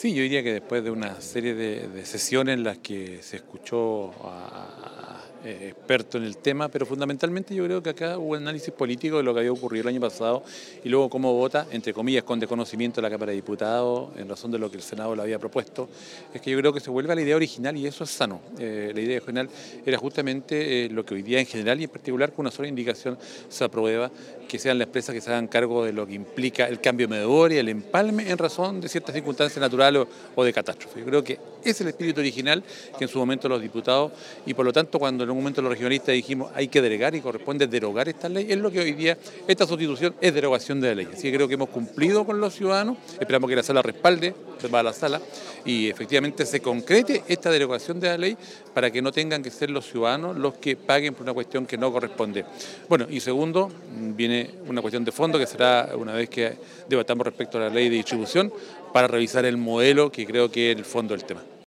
Sí, yo diría que después de una serie de sesiones en las que se escuchó a expertos en el tema, pero fundamentalmente yo creo que acá hubo un análisis político de lo que había ocurrido el año pasado y luego cómo vota, entre comillas, con desconocimiento de la Cámara de Diputados en razón de lo que el Senado le había propuesto. Es que yo creo que se vuelve a la idea original y eso es sano. La idea original era justamente lo que hoy día en general y en particular con una sola indicación se aprueba, que sean las empresas que se hagan cargo de lo que implica el cambio de medidor y el empalme en razón de ciertas circunstancias naturales o de catástrofe. Yo creo que ese es el espíritu original que en su momento los diputados, y por lo tanto cuando en un momento los regionalistas dijimos hay que derogar y corresponde derogar esta ley, es lo que hoy día esta sustitución es derogación de la ley. Así que creo que hemos cumplido con los ciudadanos, esperamos que la sala respalde, se va a la sala y efectivamente se concrete esta derogación de la ley para que no tengan que ser los ciudadanos los que paguen por una cuestión que no corresponde. Bueno, y segundo, viene una cuestión de fondo que será una vez que debatamos respecto a la ley de distribución para revisar el modelo, que creo que es el fondo del tema.